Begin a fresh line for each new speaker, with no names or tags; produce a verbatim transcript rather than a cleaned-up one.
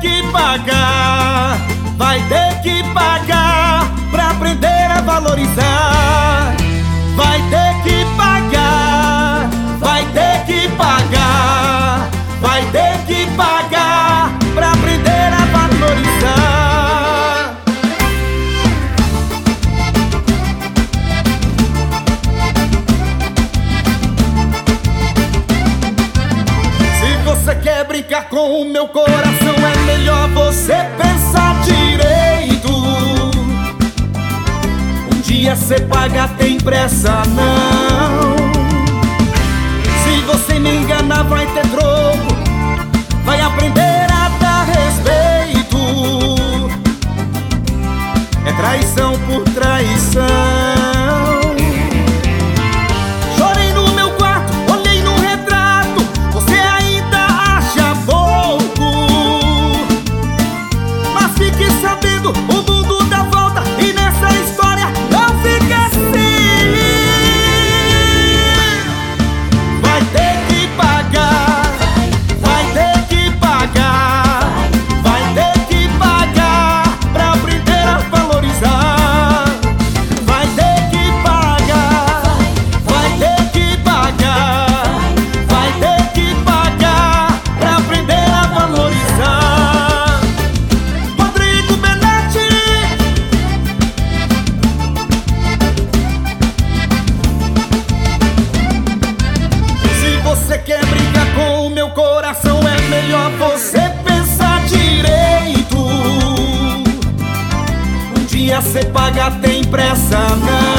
que pagar, vai ter que pagar pra aprender a valorizar. Vai ter que pagar, vai ter que pagar, vai ter que pagar pra aprender a valorizar. Se você quer brincar com o meu coração, é melhor você pensar direito. Um dia cê paga, tem pressa não. Se você me enganar, vai ter troco, vai aprender a dar respeito. É traição por traição. Chorei no meu quarto, olhei no retrato, você ainda acha pouco. Mas fique sabendo, o mundo dá volta e nessa história não fica assim. Vai ter que pagar, vai ter que pagar, vai ter que pagar pra aprender a valorizar. Vai ter que pagar, vai ter que pagar, vai ter que pagar pra aprender a valorizar. Rodrigo Benetti. Se você quer brigar com o meu coração, é melhor você pensar direito. Um dia cê paga, tem pressa não.